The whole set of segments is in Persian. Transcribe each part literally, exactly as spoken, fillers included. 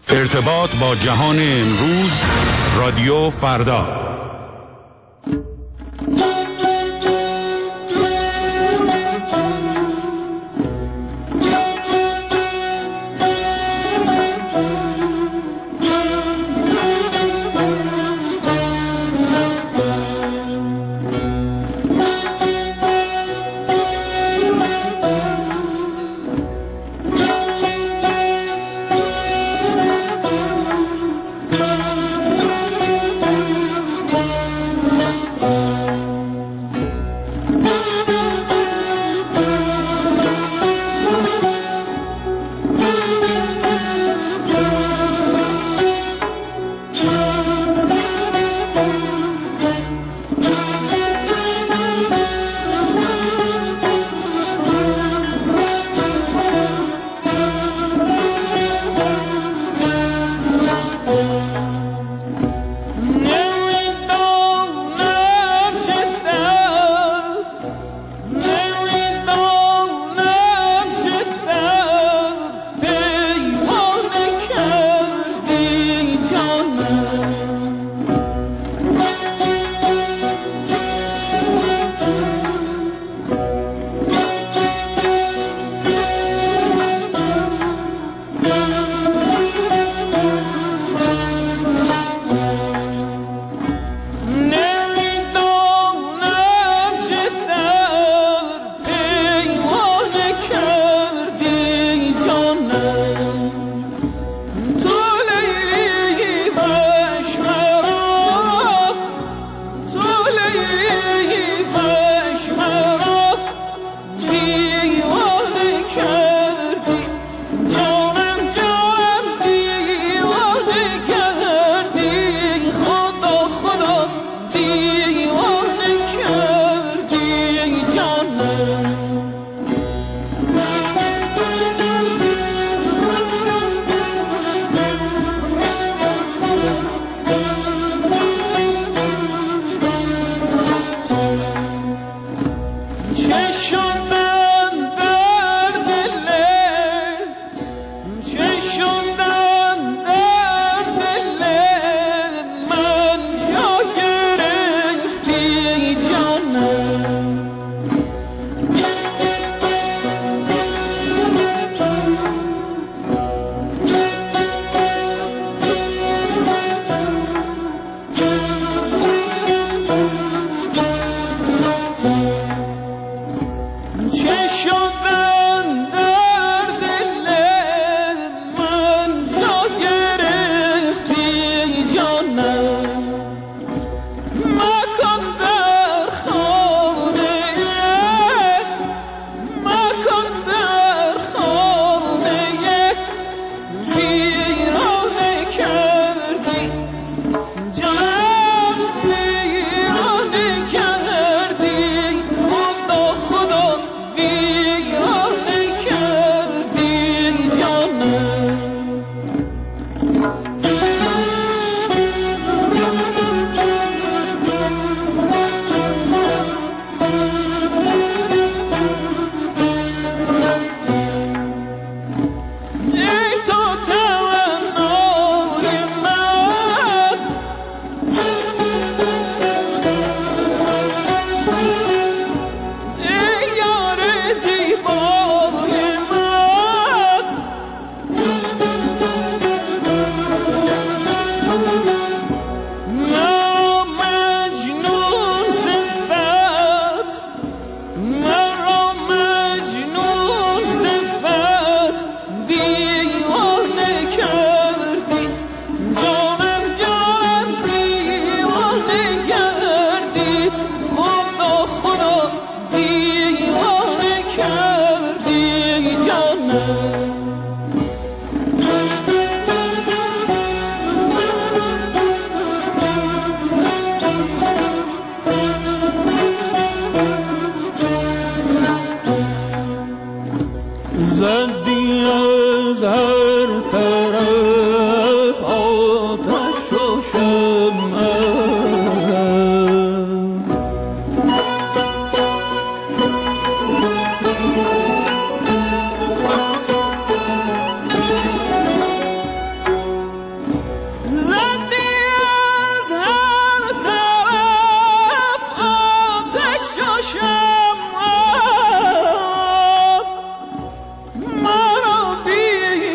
ارتباط با جهان امروز، رادیو فردا.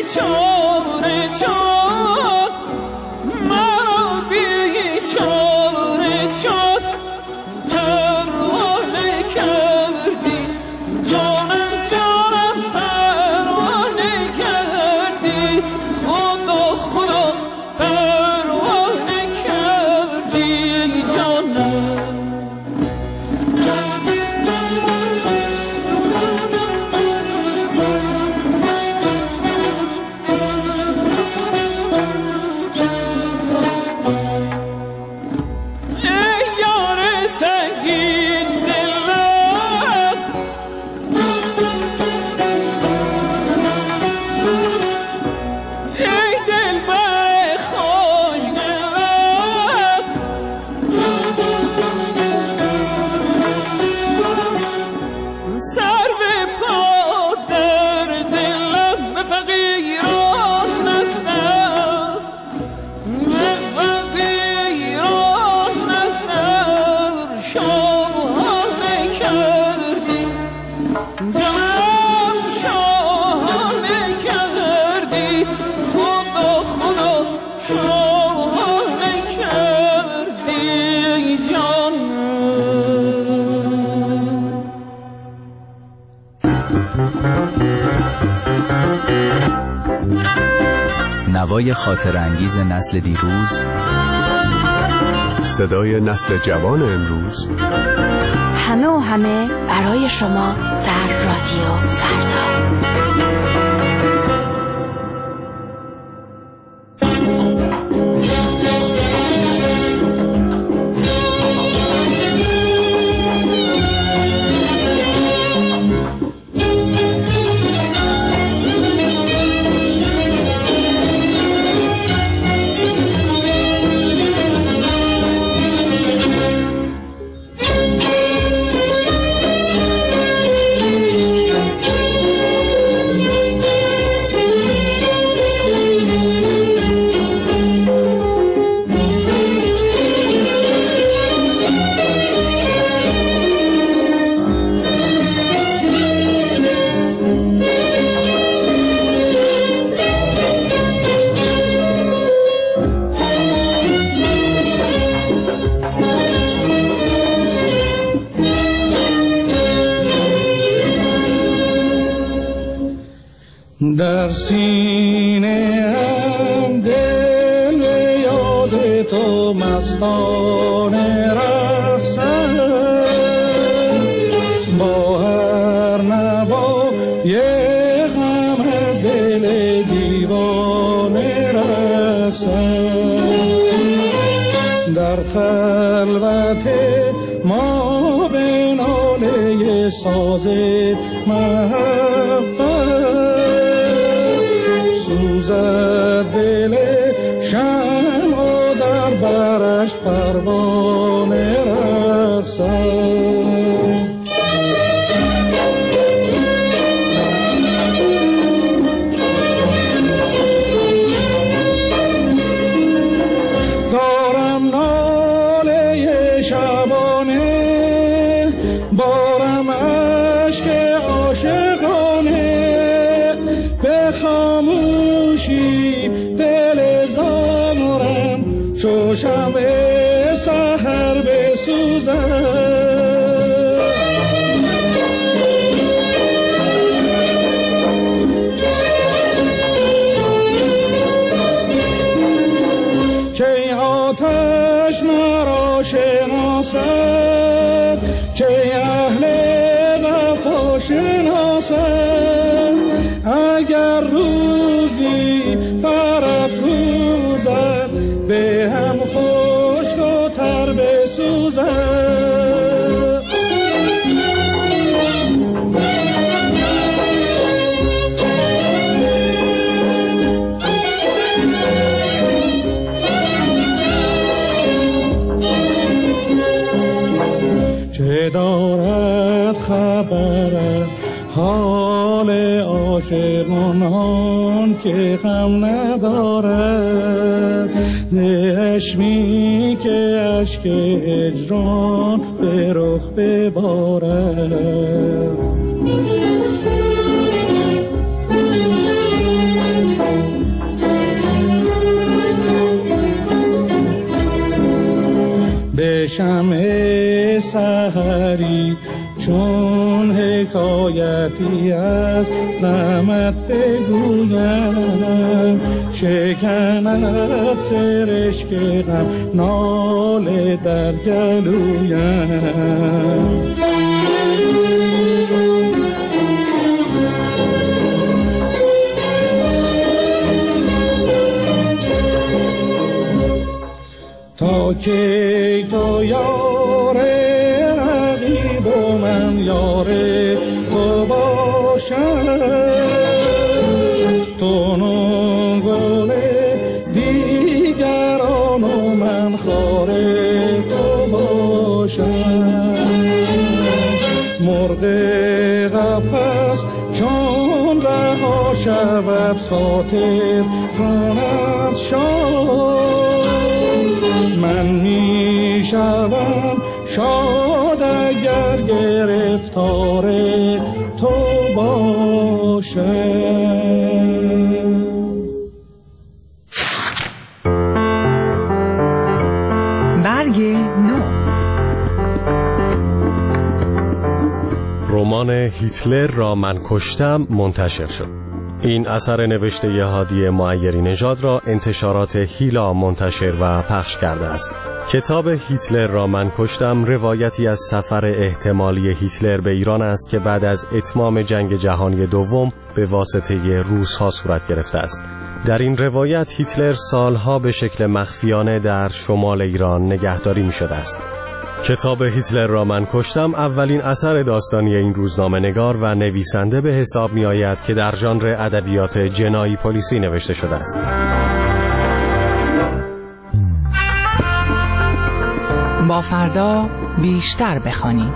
نوای خاطرانگیز نسل دیروز، صدای نسل جوان امروز، همه و همه برای شما در رادیو فردا. در سینه هم دل یاد تو مستانه رقصد، با هر نوا یه غم دل دیوانه رقصد. در خلوت ما به ناله ساز محبت سوزد دل شمع در برش پروانه رقصد. دارم ناله شبانه، بارم عشق عاشقانه، به خاموشی دل زارم چو شمع سحر بسوزد. که آتش مرا شناسد، که اهل وفا شناسد، اگر روزی برافروزد به هم خشک و تر بسوزد. چه دارد خبر از حال عاشقان که غم ندارد، چشمی که اشک هجران به رخ ببارد. شمع سحری چون حکایتی از غمت بگویم، شکند سرشک غم ناله در گلویم. تا کی تو یاره رقیب و من یاره تو باشم، تو نگله دیگران و من خاره تو باشم. مرغ قفس چون رها شود خاطر کند شاد، من می شوم شاد اگر گرفتار تو باشم. برگ نو. رمان هیتلر را من کشتم منتشر شد. این اثر نوشته هادی معیری نژاد را انتشارات هیلا منتشر و پخش کرده است. کتاب هیتلر را من کشتم روایتی از سفر احتمالی هیتلر به ایران است که بعد از اتمام جنگ جهانی دوم به واسطه روس‌ها صورت گرفته است. در این روایت هیتلر سالها به شکل مخفیانه در شمال ایران نگهداری می شده است. کتاب هیتلر را من کشتم اولین اثر داستانی این روزنامه نگار و نویسنده به حساب می آید که در ژانر ادبیات جنایی پلیسی نوشته شده است. با فردا بیشتر بخوانیم.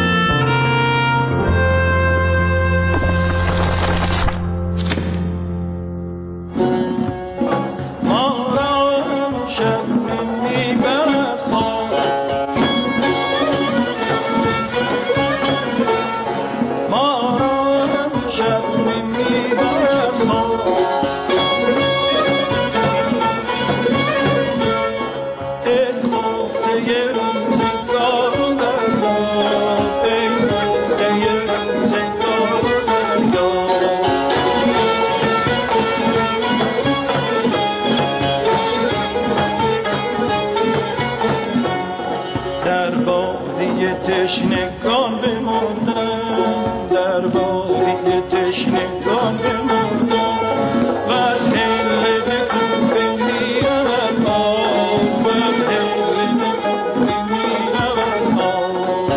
تشنگان بماندم، در بادی تشنگان بماندم و از حله به کوفه میرود آب، و از حله به کوفه میرود آب.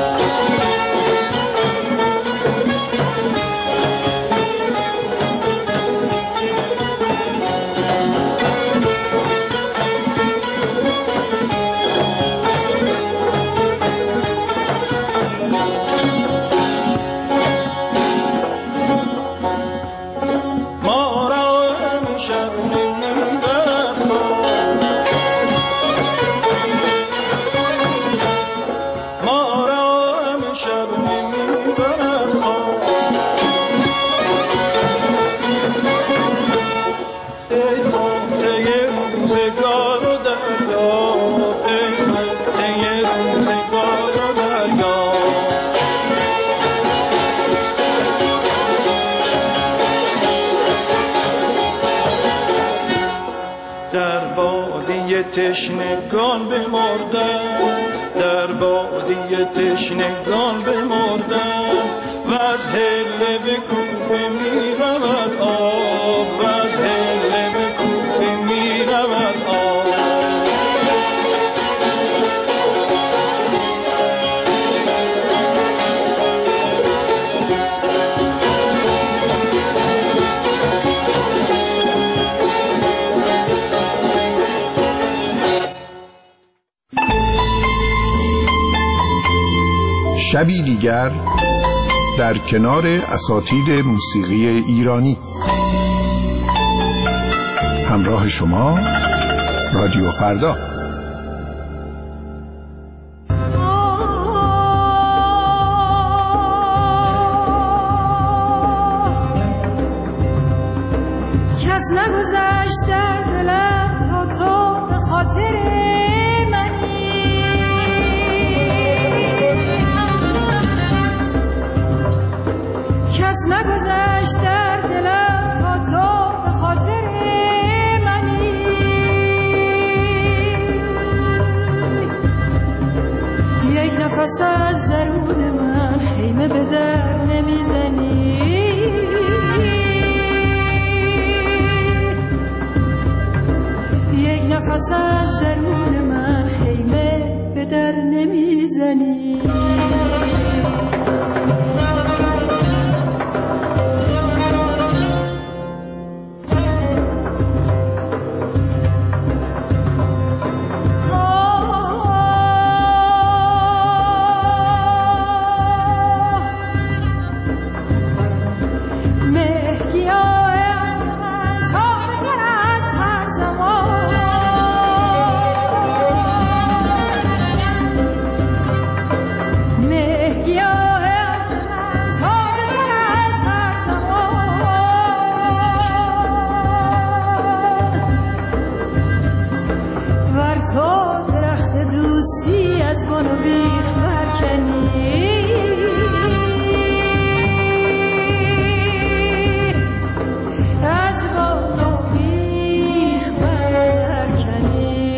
تشنگان بمردم، در بادی تشنگان بمردم و از حله به کوفه میرود آب، و از حله به کوفه میرود آب. شبی دیگر در کنار اساتید موسیقی ایرانی. همراه شما رادیو فردا. کس نگذشت در دلم تا تو به خاطر منی، کس نگذشت در دلم تا تو به خاطر منی. یک نفس از درون من خیمه به در نمیزنی. یک نفس از درون من خیمه به در نمیزنی. از بن و بیخ برکنی. از بن و بیخ برکنی.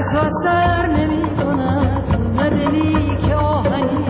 تو اثر نمی کند نه دلی که آهنی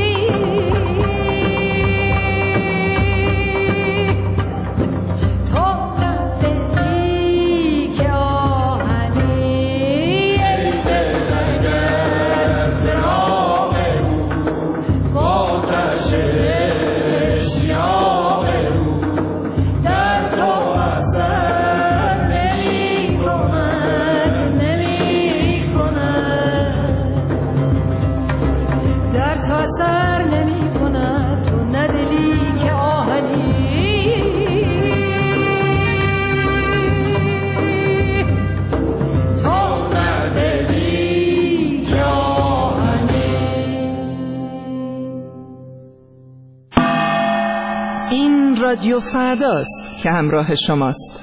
اثر نمی کند تو ندلی که آهنی تو ندلی که آهنی. این رادیو فرداست که همراه شماست.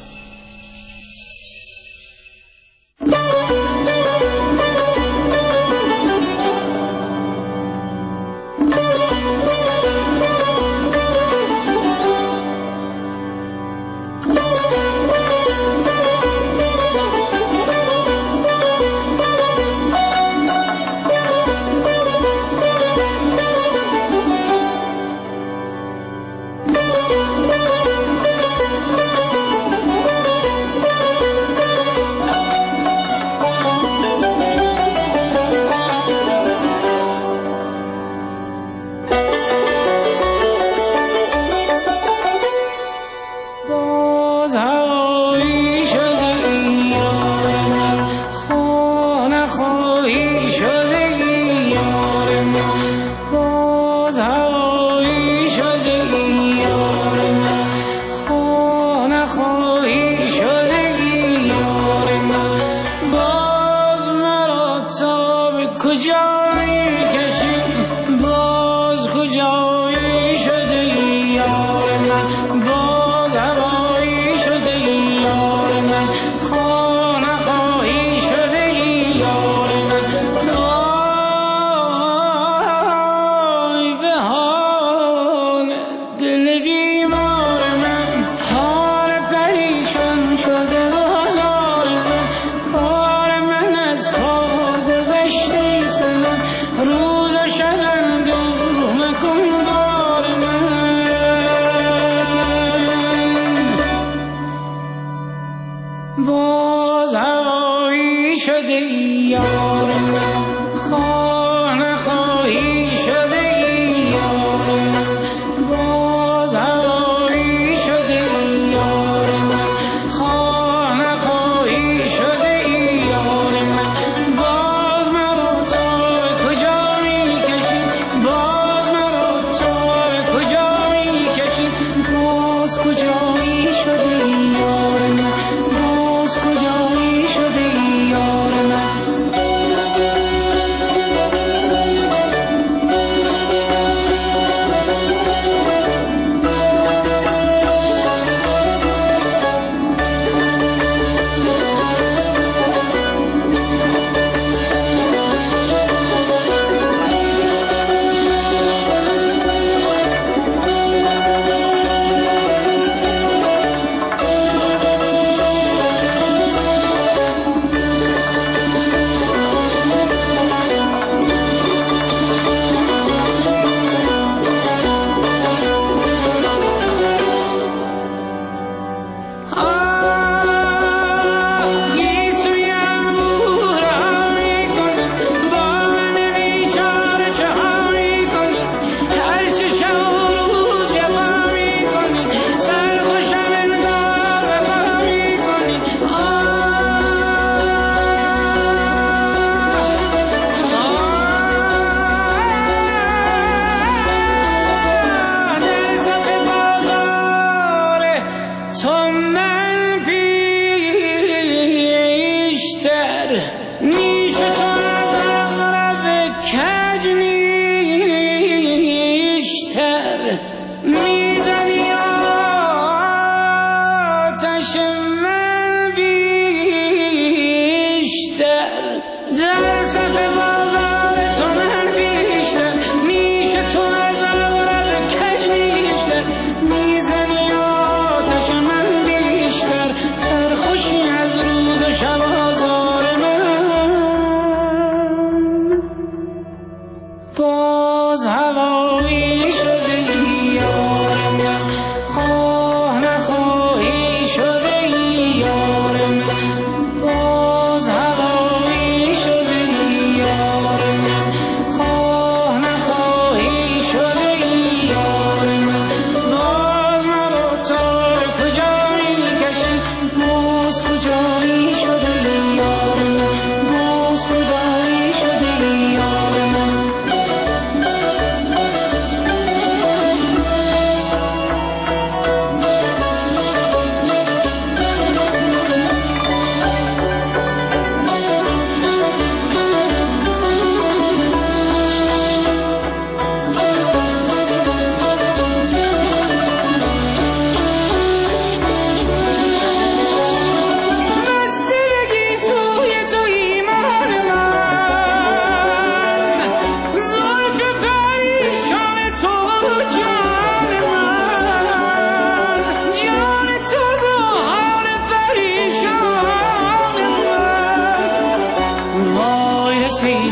سرخوشی از رود شب آزار من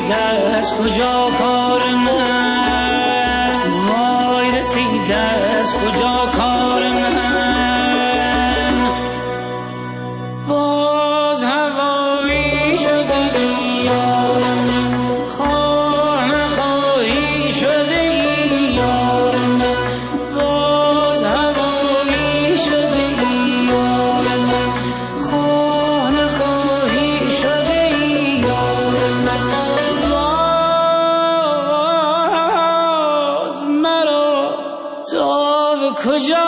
رسیده از کجا کار من، وای رسیده از کجا کار من. باز هوایی شده یارم، خواه نخواهی شده یارم، باز هوایی شده یارم، خواه نخواهی شده یارم، باز مرا تا به کجا